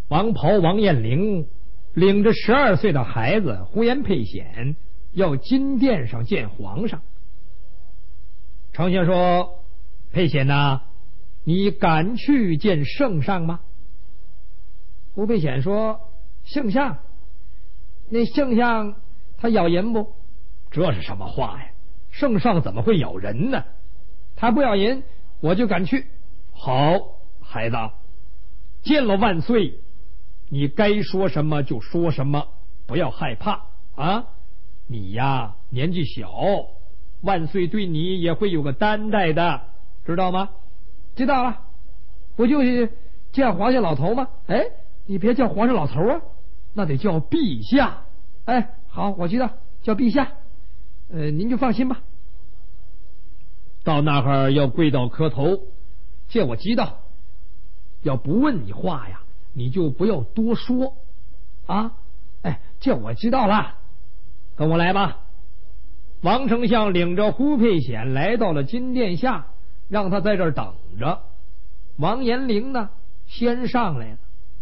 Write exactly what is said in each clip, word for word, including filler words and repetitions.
王袍王彦龄领着十二岁的孩子呼延沛显要金殿上见皇上。丞相说：“沛显呐，你敢去见圣上吗？”胡沛显说：“圣上，那圣上他咬人不？”这是什么话呀？圣上怎么会咬人呢？他不咬人，我就敢去。好，孩子，见了万岁，你该说什么就说什么，不要害怕啊！你呀，年纪小，万岁对你也会有个担待的，知道吗？知道了，不就是见皇上老头吗？哎，你别叫皇上老头啊，那得叫陛下。哎，好，我知道，叫陛下。呃，您就放心吧。到那儿要跪倒磕头，这我知道。要不问你话呀，你就不要多说啊。哎，这我知道了，跟我来吧。王丞相领着胡沛显来到了金殿下，让他在这儿等着。王延龄呢，先上来了。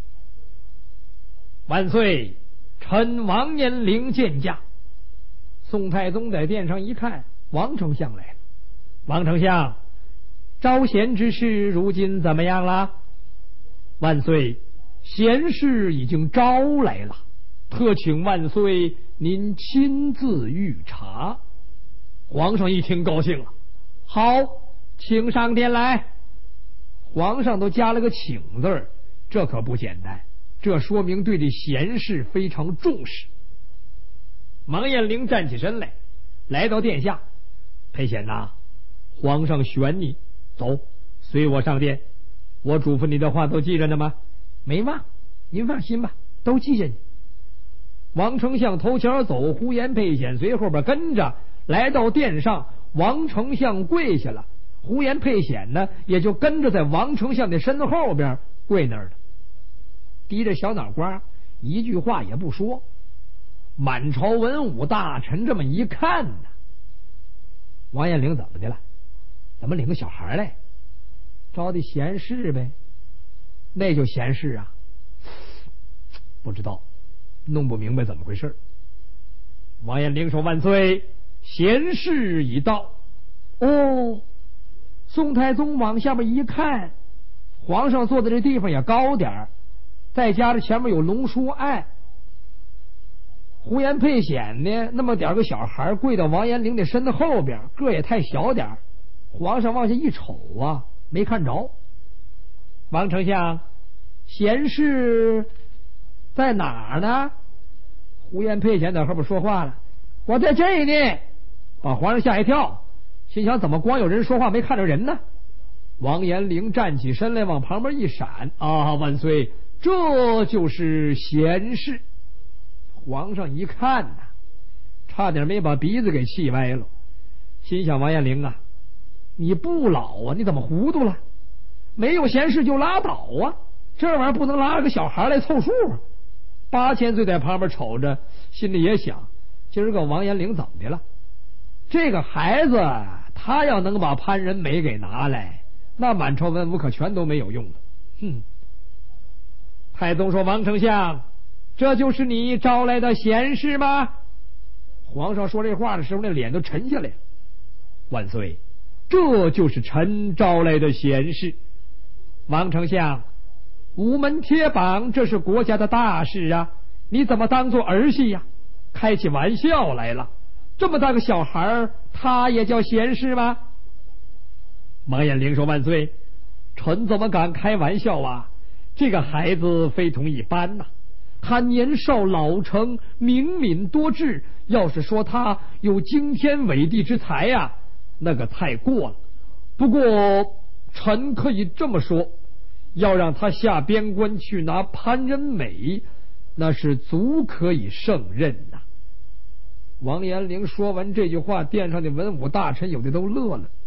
万岁，臣王延龄见驾。宋太宗在殿上一看，王丞相来了。王丞相，招贤之事如今怎么样了？万岁，贤士已经招来了，特请万岁您亲自御查。皇上一听高兴了，好，请上殿来。皇上都加了个请字儿，这可不简单，这说明对这贤士非常重视。王彦龄站起身来，来到殿下。沛显呐，皇上选你，走，随我上殿。我嘱咐你的话都记着呢吗？没忘，您放心吧，都记着你。王丞相头前走，呼延沛显随后边跟着，来到殿上，王丞相跪下了，呼延沛显呢也就跟着在王丞相的身后边跪那儿了，低着小脑瓜，一句话也不说。满朝文武大臣这么一看呢，王彦龄怎么的了？怎么领个小孩来？招的贤士呗，那就贤士啊？不知道，弄不明白怎么回事。王彦龄说：“万岁，贤士已到。”哦，宋太宗往下边一看，皇上坐的这地方也高点儿，再加上前面有龙书案，呼延沛显呢那么点个小孩跪到王延龄的身子后边，个也太小点儿，皇上往下一瞅啊，没看着。王丞相，贤士在哪儿呢？呼延沛显在后边说话了：“我在这里呢。”把皇上吓一跳，心想怎么光有人说话没看着人呢？王延龄站起身来，往旁边一闪：“啊，万岁，这就是贤士。”皇上一看呐，差点没把鼻子给气歪了，心想：王延龄啊，你不老啊，你怎么糊涂了？没有贤士就拉倒啊，这玩意儿不能拉个小孩来凑数啊。八千岁在旁边瞅着，心里也想：今儿个王延龄怎么的了？这个孩子他要能把潘仁美给拿来，那满朝文武可全都没有用了。哼！太宗说：“王丞相，这就是你招来的贤士吗？”皇上说这话的时候，那脸都沉下来了。万岁，这就是臣招来的贤士。王丞相，午门贴榜，这是国家的大事啊，你怎么当做儿戏呀？开起玩笑来了。这么大个小孩，他也叫贤士吗？王彦龄说：“万岁，臣怎么敢开玩笑啊？这个孩子非同一般呐、啊，他年少老成，明敏多智。要是说他有惊天伟地之才呀、啊，那个太过了。不过臣可以这么说，要让他下边关去拿潘仁美，那是足可以胜任呐、啊。”王延龄说完这句话，殿上的文武大臣有的都乐了。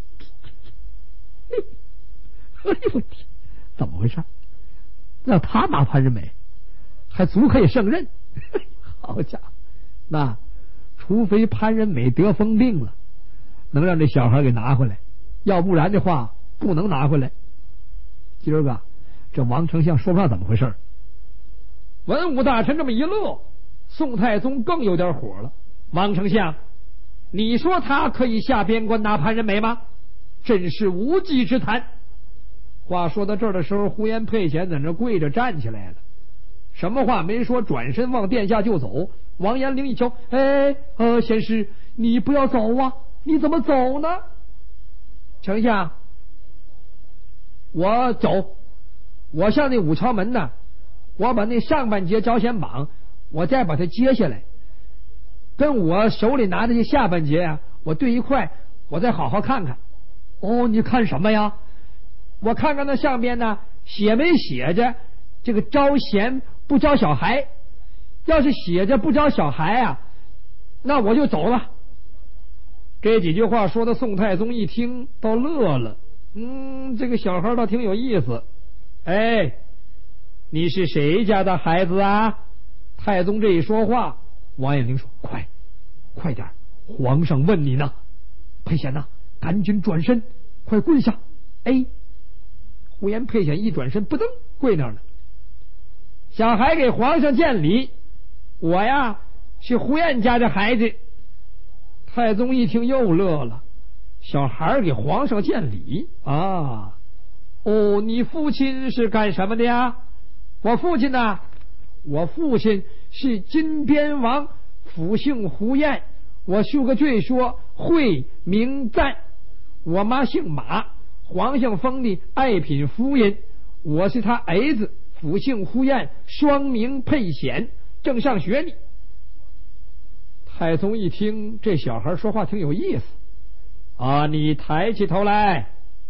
哎呦我天，怎么回事？让他拿潘仁美，还足可以胜任？好家伙，那除非潘仁美得疯病了，能让这小孩给拿回来，要不然的话不能拿回来。今儿个这王丞相说不上怎么回事， 文武大臣这么一乐，宋太宗更有点火了。王丞相，你说他可以下边关拿潘仁美吗？真是无稽之谈。话说到这儿的时候，呼延沛贤在那跪着站起来了，什么话没说，转身往殿下就走。王延龄一瞧，哎，呃，贤师，你不要走啊！你怎么走呢？丞相，我走，我上那五朝门呢，我把那上半截招贤榜，我再把它揭下来，跟我手里拿的这下半截啊，我对一块，我再好好看看。哦，你看什么呀？我看看那上边呢，写没写着这个招贤不招小孩？要是写着不招小孩啊，那我就走了。这几句话说的宋太宗一听倒乐了，嗯，这个小孩倒挺有意思。哎，你是谁家的孩子啊？太宗这一说话，王延龄说：“快，快点，皇上问你呢。”沛贤呐，赶紧转身，快跪下！哎，呼延沛贤一转身，扑噔跪那儿了。小孩给皇上见礼，我呀是呼延家的孩子。太宗一听又乐了，小孩给皇上见礼啊？哦，你父亲是干什么的呀？我父亲呢？我父亲是金边王，府姓呼延，我绣个坠说惠明赞。我妈姓马，皇上封的爱品夫人，我是他儿子，府姓呼延，双名沛显，正上学呢。太宗一听这小孩说话挺有意思啊，你抬起头来。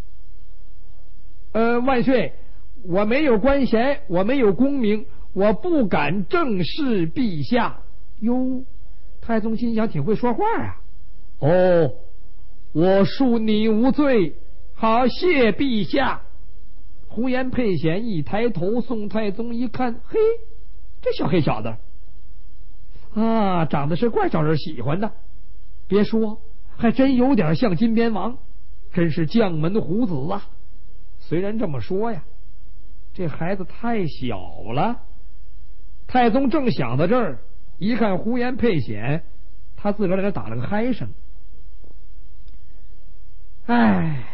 呃，万岁，我没有官衔，我没有功名，我不敢正视陛下。哟，太宗心想挺会说话啊。哦，我恕你无罪，好谢陛下。呼延沛贤一抬头，宋太宗一看，嘿，这小黑小子啊，长得是怪招人喜欢的。别说，还真有点像金边王，真是将门虎子啊。虽然这么说呀，这孩子太小了。太宗正想到这儿，一看呼延沛贤，他自个儿在这打了个嗨声。唉，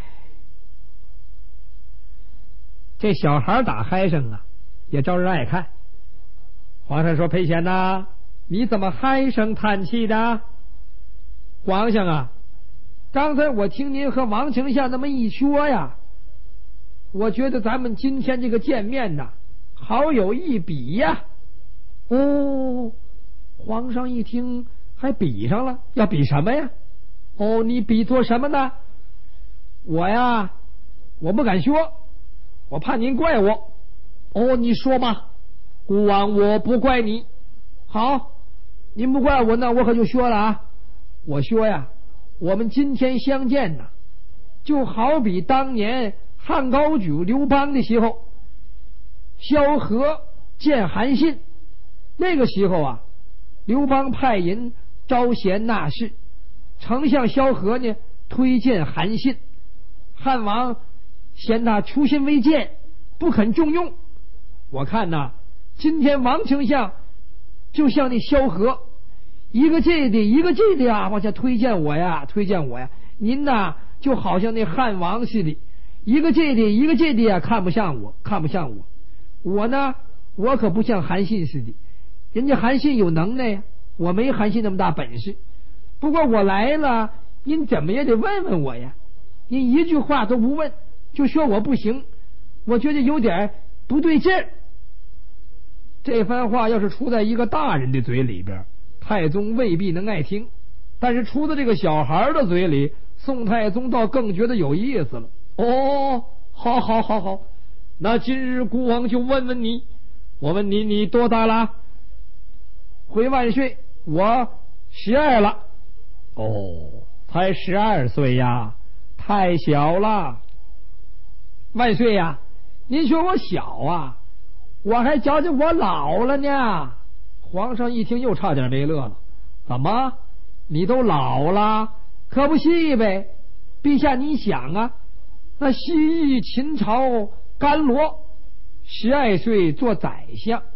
这小孩打嗨声啊，也招人爱看。皇上说：“沛贤呐，你怎么唉声叹气的？”皇上啊，刚才我听您和王丞相那么一说呀，我觉得咱们今天这个见面呐，好有一比呀。哦，皇上一听还比上了，要比什么呀？哦，你比做什么呢？我呀，我不敢说，我怕您怪我。哦，你说吧，孤王我不怪你。好，您不怪我呢，我可就说了啊。我说呀，我们今天相见呐，就好比当年汉高祖刘邦的时候，萧何见韩信。那个时候啊，刘邦派人招贤纳士，丞相萧何呢推荐韩信，汉王嫌他粗心未见，不肯重用。我看呐，今天王丞相就像那萧何，一个这的一个这的呀，往下推荐我呀，推荐我呀。您呐，就好像那汉王似的，一个这的一个这的呀，看不上我，看不上我。我呢，我可不像韩信似的，人家韩信有能耐呀，我没韩信那么大本事。不过我来了，您怎么也得问问我呀。您一句话都不问，就说我不行，我觉得有点不对劲儿。这番话要是出在一个大人的嘴里边，太宗未必能爱听，但是出在这个小孩的嘴里，宋太宗倒更觉得有意思了。哦，好好好好，那今日孤王就问问你，我问你，你多大了？回万岁，我十二了。哦，才十二岁呀，太小了。万岁呀，您说我小啊，我还觉着我老了呢。皇上一听又差点没乐了。怎么？你都老了？可不是呗。陛下你想啊，那西域秦朝甘罗十二岁做宰相，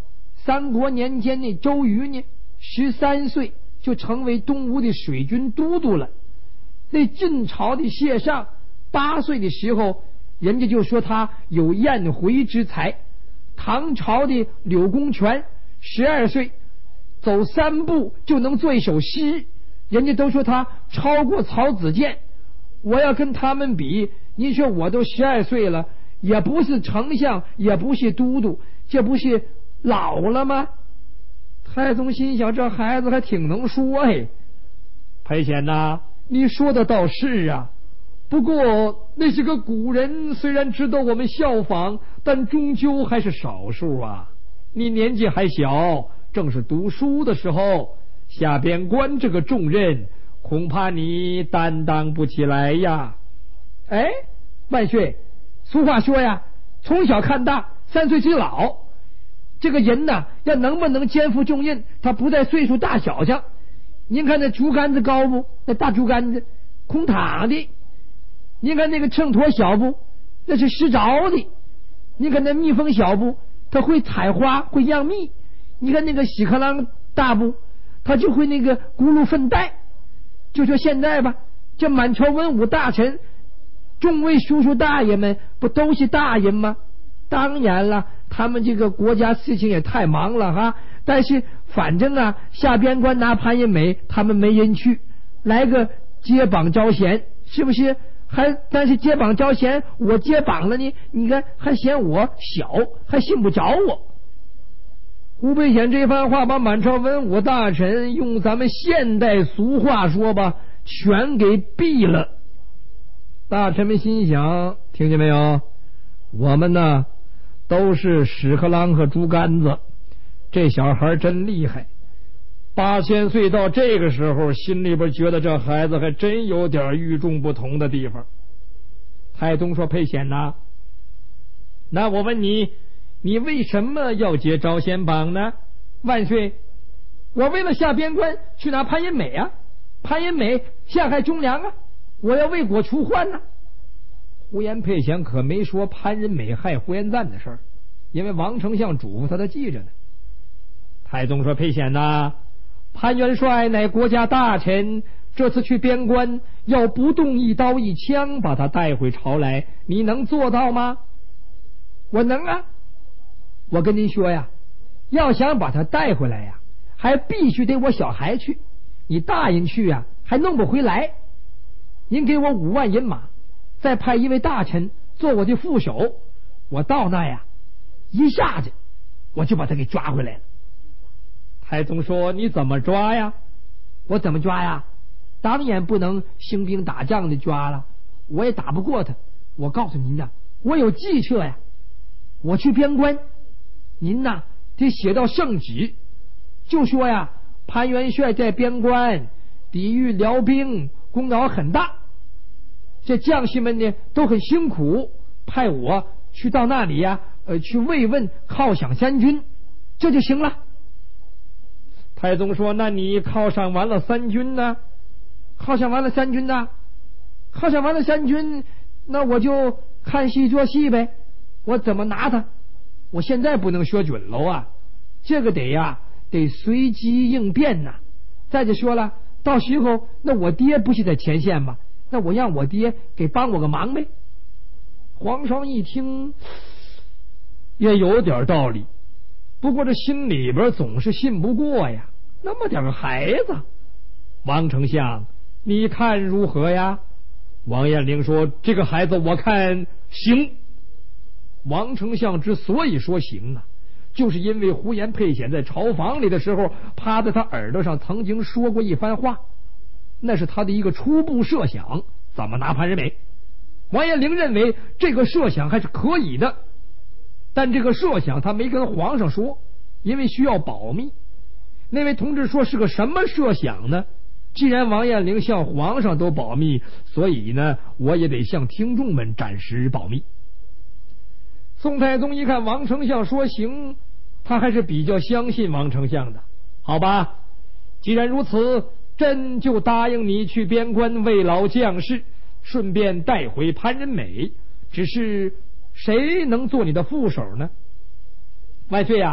三国年间那周瑜呢，十三岁就成为东吴的水军都督了。那晋朝的谢尚八岁的时候，人家就说他有宴回之才。唐朝的柳公权十二岁走三步就能做一首诗，人家都说他超过曹子建。我要跟他们比，您说我都十二岁了，也不是丞相，也不是都督，这不是老了吗？太宗心想，这孩子还挺能说嘿。裴显呐，你说的倒是啊，不过那些个古人虽然值得我们效仿，但终究还是少数啊。你年纪还小，正是读书的时候，下边关这个重任，恐怕你担当不起来呀。哎，万岁，俗话说呀，从小看大，三岁之老。这个人呐，要能不能肩负重任，他不在岁数大小上。您看那竹竿子高不？那大竹竿子空躺的。您看那个秤砣小不？那是湿着的。您看那蜜蜂小不？它会采花，会样蜜。你看那个屎壳郎大不？他就会那个轱辘粪袋。就说现在吧，这满朝文武大臣、众位叔叔大爷们，不都是大人吗？当然了，他们这个国家事情也太忙了哈。但是反正啊，下边关拿潘仁美，他们没人去，来个接榜招贤，是不是？还但是接榜招贤，我接榜了呢，你看还嫌我小，还信不着我。胡培显这番话把满朝文武大臣用咱们现代俗话说吧，全给毙了。大臣们心想，听见没有？我们呢都是屎壳郎和竹竿子，这小孩真厉害。八千岁到这个时候，心里边觉得这孩子还真有点与众不同的地方。太宗说：“裴显呐，那我问你，你为什么要接招贤榜呢？”万岁，我为了下边关去拿潘仁美啊，潘仁美陷害忠良啊，我要为国除患呐、啊。呼延佩贤可没说潘仁美害呼延赞的事儿，因为王丞相嘱咐他，他记着呢。太宗说：“佩贤呐，潘元帅乃国家大臣，这次去边关要不动一刀一枪把他带回朝来，你能做到吗？”我能啊。我跟您说呀，要想把他带回来呀，还必须得我小孩去，你大人去呀还弄不回来。您给我五万人马，再派一位大臣做我的副手，我到那呀一下子我就把他给抓回来了。太宗说：“你怎么抓呀？”我怎么抓呀？当然不能兴兵打仗的抓了，我也打不过他。我告诉您呐，我有计策呀。我去边关，您呐得写到圣旨，就说呀，潘元帅在边关抵御辽兵，功劳很大，这将士们呢都很辛苦，派我去到那里呀，呃，去慰问犒赏三军，这就行了。太宗说：“那你犒赏完了三军呢？”犒赏完了三军呢？犒赏完了三军，那我就看戏做戏呗。我怎么拿他？我现在不能说准喽啊，这个得呀，得随机应变呐。再者说了，到时候那我爹不是在前线吗？那我让我爹给帮我个忙呗。皇上一听也有点道理，不过这心里边总是信不过呀，那么点个孩子。王丞相，你看如何呀？王彦龄说：“这个孩子我看行。”王丞相之所以说行啊，就是因为呼延佩显在朝房里的时候，趴在他耳朵上曾经说过一番话，那是他的一个初步设想，怎么拿潘仁美。王彦龄认为这个设想还是可以的，但这个设想他没跟皇上说，因为需要保密。那位同志说是个什么设想呢？既然王彦龄向皇上都保密，所以呢，我也得向听众们暂时保密。宋太宗一看王丞相说行，他还是比较相信王丞相的。好吧，既然如此，朕就答应你去边关慰劳将士，顺便带回潘仁美。只是谁能做你的副手呢？万岁啊，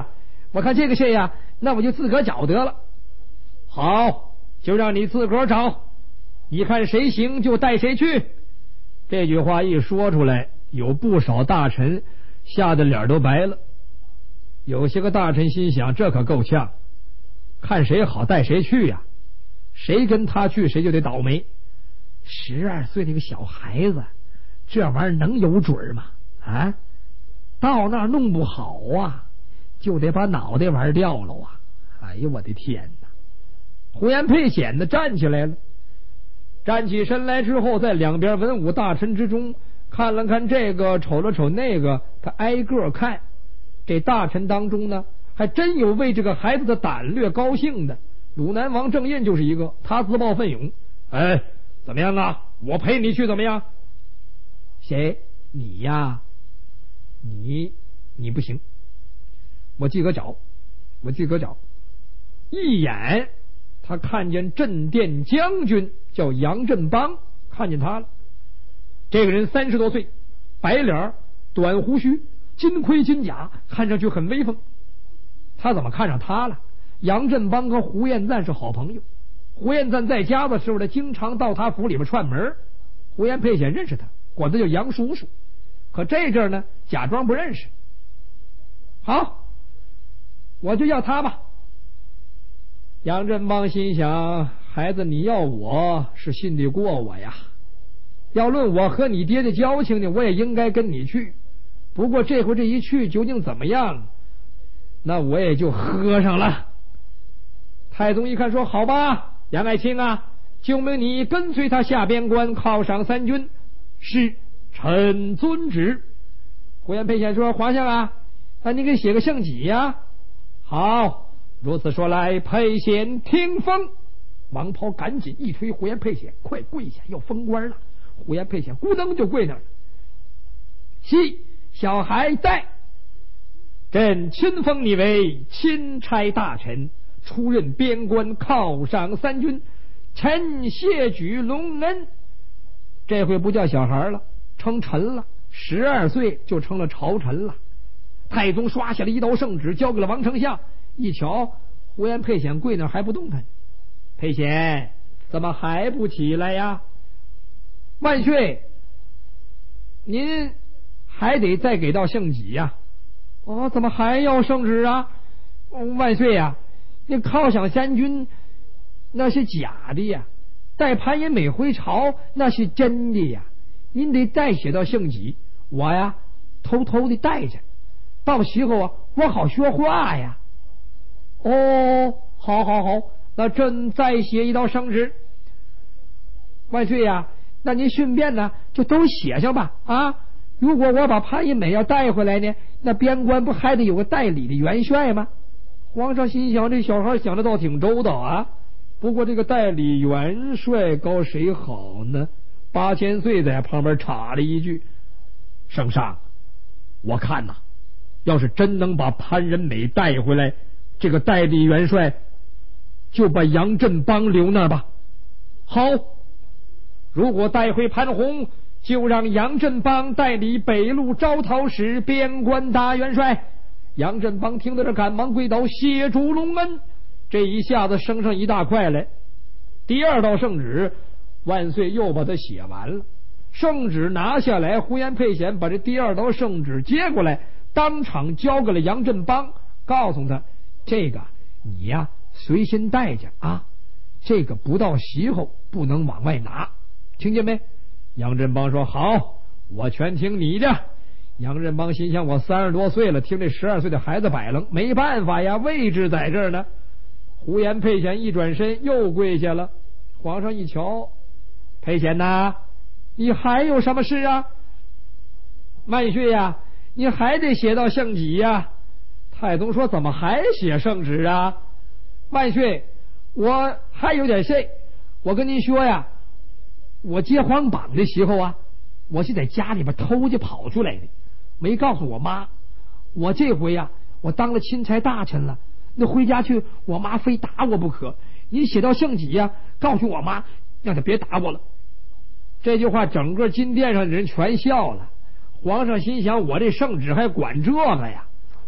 我看这个事呀，那我就自个儿找得了。好，就让你自个儿找，你看谁行就带谁去。这句话一说出来，有不少大臣吓得脸都白了。有些个大臣心想，这可够呛，看谁好带谁去呀、啊，谁跟他去谁就得倒霉。十二岁那个小孩子，这玩意儿能有准吗？啊，到那儿弄不好啊，就得把脑袋玩掉了啊！哎呦我的天哪！胡延沛显得站起来了，站起身来之后，在两边文武大臣之中看了看这个，瞅了瞅那个，他挨个看。这大臣当中呢，还真有为这个孩子的胆略高兴的。鲁南王郑印就是一个，他自报奋勇。哎，怎么样啊？我陪你去怎么样？谁？你呀？你你不行，我自个找，我自个找。一眼，他看见镇殿将军叫杨振邦，看见他了。这个人三十多岁，白脸，短胡须，金盔金甲，看上去很威风。他怎么看上他了？杨振邦和胡彦赞是好朋友，胡彦赞在家的时候呢，经常到他府里边串门。胡延沛显认识他，管他叫杨叔叔。可这阵呢，假装不认识。好，我就要他吧。杨振邦心想，孩子你要我是信得过我呀，要论我和你爹的交情呢，我也应该跟你去。不过这回这一去究竟怎么样，那我也就喝上了。太宗一看说，好吧，杨爱卿啊，就命你跟随他下边关，犒赏三军。是，臣遵旨。胡延沛显说，皇上啊，那你给写个圣旨呀、啊。好，如此说来，沛显听封。王袍赶紧一推胡延沛显，快跪下，要封官了。胡延沛显咕噔就跪那儿了。系小孩在，朕亲封你为钦差大臣，出任边关，犒赏三军，臣谢举隆恩。这回不叫小孩了，称臣了，十二岁就成了朝臣了。太宗刷下了一道圣旨，交给了王丞相。一瞧，胡延沛显跪那还不动弹。沛显怎么还不起来呀？万岁，您还得再给道圣旨呀、啊！哦，怎么还要圣旨啊？哦、万岁呀、啊，那犒赏三军那是假的呀，带潘延美回朝那是真的呀。您得再写到圣旨，我呀偷偷的带着，到时候啊我好说话呀。哦，好好好，那朕再写一道圣旨。万岁呀、啊，那您顺便呢就都写上吧啊！如果我把潘延美要带回来呢，那边关不还得有个代理的元帅吗？皇上心想，这小孩想的倒挺周到啊。不过这个代理元帅高谁好呢？八千岁在旁边插了一句：“圣上，我看呐，要是真能把潘仁美带回来，这个代理元帅就把杨振邦留那儿吧。好，如果带回潘洪，就让杨振邦代理北路招讨使，边关大元帅。”杨振邦听到这，赶忙跪倒，谢主隆恩。这一下子升上一大块来。第二道圣旨，万岁又把它写完了。圣旨拿下来，胡延沛显把这第二道圣旨接过来，当场交给了杨振邦，告诉他：“这个你呀随身带着啊，这个不到时候不能往外拿，听见没？”杨振邦说：“好，我全听你的。”杨振邦心想，我三十多岁了，听这十二岁的孩子摆弄，没办法呀，位置在这儿呢。胡延沛显一转身又跪下了。皇上一瞧，沛显呐，你还有什么事啊？万岁呀，你还得写到圣旨呀。太宗说：“怎么还写圣旨啊？”万岁，我还有点事，我跟您说呀，我接皇榜的时候啊，我是在家里边偷着跑出来的，没告诉我妈。我这回呀、啊，我当了钦差大臣了，那回家去，我妈非打我不可。你写到圣旨呀，告诉我妈，让她别打我了。这句话，整个金殿上的人全笑了。皇上心想，我这圣旨还管这个呀？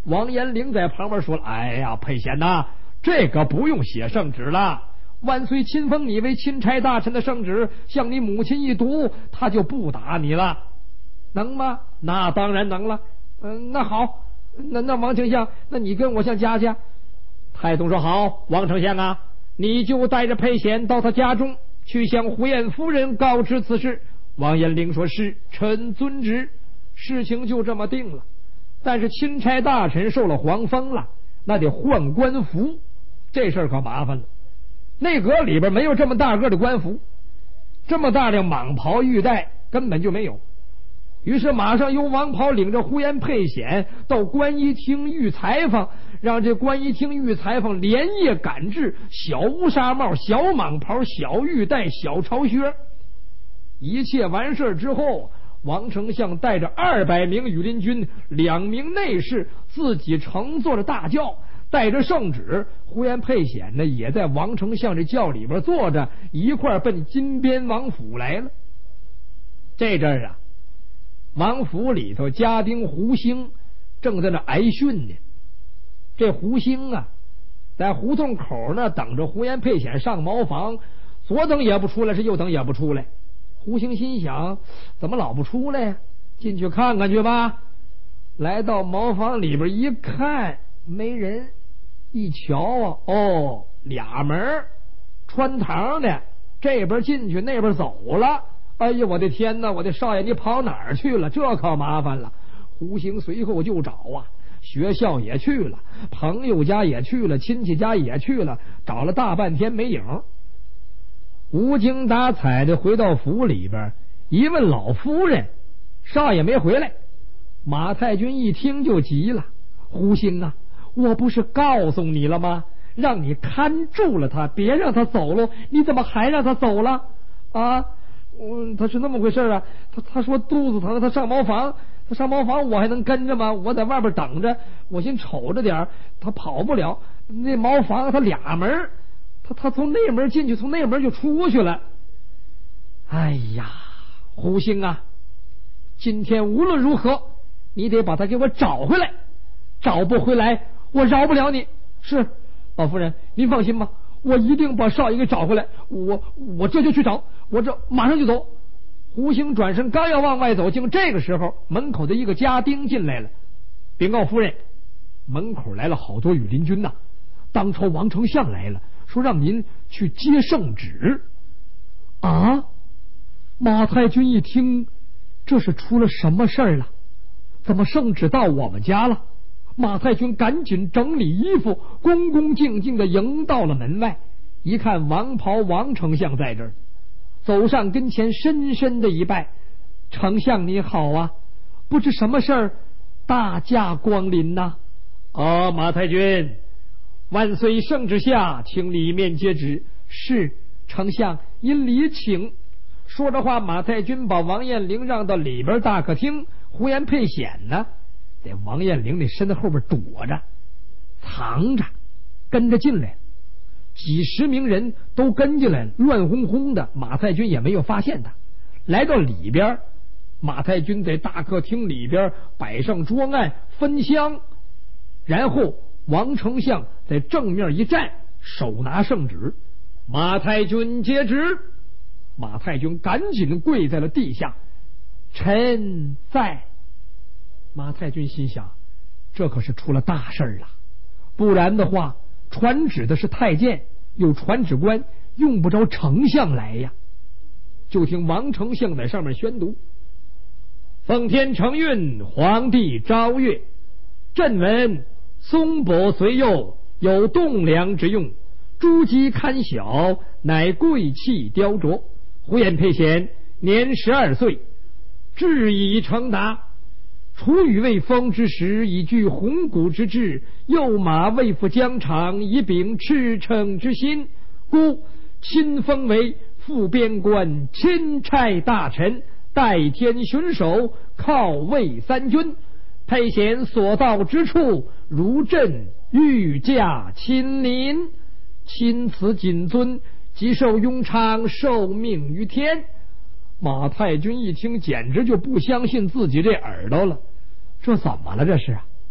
王延龄在旁边说了：“哎呀，沛贤呐，这个不用写圣旨了。万岁亲封你为钦差大臣的圣旨，向你母亲一读，他就不打你了，能吗？那当然能了。嗯，那好，那那王丞相，那你跟我向家去。”太宗说：“好，王丞相啊，你就带着沛贤到他家中去向胡彦夫人告知此事。”王延龄说：“是，臣遵旨。”事情就这么定了。但是钦差大臣受了皇封了，那得换官服，这事儿可麻烦了。内阁里边没有这么大个的官服，这么大的蟒袍玉带根本就没有。于是马上由王袍领着呼延沛显到观仪厅御裁缝，让这观仪厅御裁缝连夜赶制小乌纱帽、小蟒袍、小玉带、小朝靴。一切完事之后，王丞相带着二百名羽林军、两名内侍，自己乘坐着大轿，带着圣旨。呼延沛显呢，也在王丞相这轿里边坐着，一块奔金边王府来了。这阵儿啊，王府里头家丁胡兴正在那挨训呢。这胡兴啊，在胡同口那等着呼延沛显上茅房，左等也不出来，是右等也不出来。胡兴心想，怎么老不出来呀？进去看看去吧。来到茅房里边一看，没人。一瞧啊，哦，俩门穿堂的，这边进去，那边走了。哎呀，我的天哪！我的少爷，你跑哪儿去了？这可麻烦了。胡兴随后就找啊，学校也去了，朋友家也去了，亲戚家也去了，找了大半天没影。无精打采的回到府里边，一问老夫人，少爷没回来。马太君一听就急了：“胡兴啊，我不是告诉你了吗？让你看住了他，别让他走了，你怎么还让他走了啊？”嗯，他是那么回事啊。他他说肚子疼，他上茅房，他上茅房，我还能跟着吗？我在外边等着，我先瞅着点，他跑不了。那茅房他俩门，他他从那门进去，从那门就出去了。哎呀，胡兴啊，今天无论如何，你得把他给我找回来，找不回来，我饶不了你。是，老夫人，您放心吧，我一定把少爷给找回来。我我这就去找，我这马上就走。胡兴转身刚要往外走，竟这个时候门口的一个家丁进来了，禀告夫人，门口来了好多羽林军呐、啊，当朝王丞相来了，说让您去接圣旨。啊！马太君一听，这是出了什么事儿了？怎么圣旨到我们家了？马太君赶紧整理衣服，恭恭敬敬的迎到了门外。一看王袍王丞相在这儿，走上跟前，深深的一拜：“丞相你好啊，不知什么事儿，大驾光临呐、啊？”啊，马太君，万岁圣旨下，请里面接旨。是，丞相因礼请。说着话，马太君把王彦龄让到里边大客厅，胡延沛显呢，在王彦龄那身后边躲着藏着，跟着进来。几十名人都跟进来，乱哄哄的，马太君也没有发现他。来到里边，马太君在大客厅里边摆上桌案分香，然后王丞相在正面一站，手拿圣旨。马太君接旨。马太君赶紧跪在了地下：“臣在。”马太君心想，这可是出了大事了，不然的话，传旨的是太监，有传旨官，用不着丞相来呀。就听王丞相在上面宣读：“奉天承运，皇帝诏阅，朕闻松柏虽幼，有栋梁之用，诸鸡堪小，乃贵气雕琢。胡延沛显年十二岁，志已成达。楚与未封之时，以具鸿鹄之志，诱马未赴疆场，以秉赤诚之心，故亲封为副边关钦差大臣，代天巡守，靠卫三军。沛显所到之处，如朕御驾亲临，钦此谨遵，即受雍昌，受命于天。”马太君一听，简直就不相信自己这耳朵了。这怎么了？这是啊！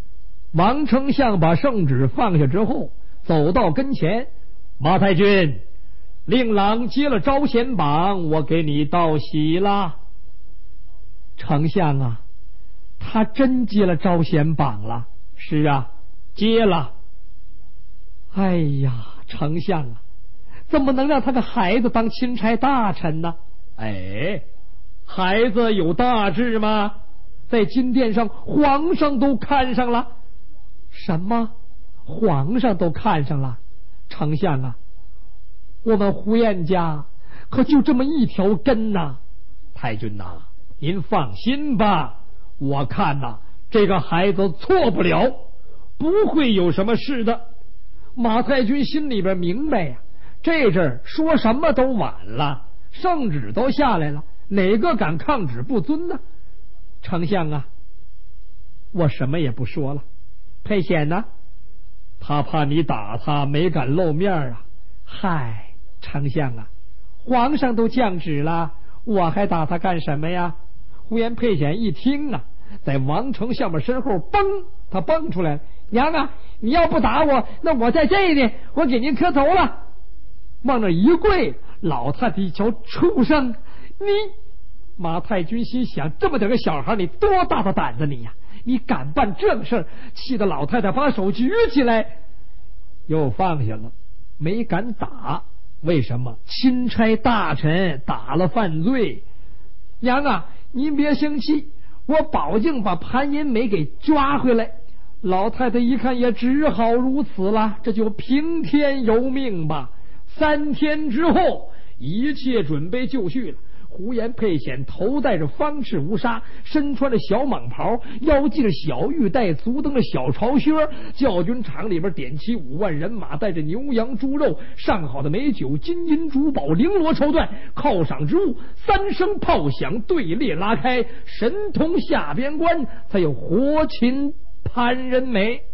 王丞相把圣旨放下之后，走到跟前，马太君，令郎接了招贤榜，我给你道喜了。丞相啊，他真接了招贤榜了？是啊，接了。哎呀，丞相啊，怎么能让他个孩子当钦差大臣呢？哎，孩子有大志吗？在金殿上，皇上都看上了。什么？皇上都看上了？丞相啊，我们胡彦家可就这么一条根呐。太君呐，您放心吧，我看呐，这个孩子错不了，不会有什么事的。马太君心里边明白呀、啊，这阵儿说什么都晚了，圣旨都下来了，哪个敢抗旨不遵呢？丞相啊，我什么也不说了。佩显呢，他怕你打他，没敢露面啊。嗨，丞相啊，皇上都降旨了，我还打他干什么呀？呼延佩显一听啊，在王丞相们身后嘣，他蹦出来了。娘啊，你要不打我，那我在这里，我给您磕头了。往那一跪，老太太一瞧，畜生，你！马太君心想，这么点个小孩，你多大的胆子你呀、啊？你敢办这个事儿？气得老太太把手举起来，又放下了，没敢打。为什么？钦差大臣打了犯罪。娘啊，您别生气，我保证把潘银梅给抓回来。老太太一看，也只好如此了，这就听天由命吧。三天之后，一切准备就绪了。胡延佩显头戴着方赤乌纱，身穿着小蟒袍，腰系着小玉带，足蹬着小朝靴。教军场里边点齐五万人马，带着牛羊猪肉，上好的美酒，金银珠宝，绫罗绸缎，犒赏之物。三声炮响，队列拉开，神童下边关，才有活擒潘仁美。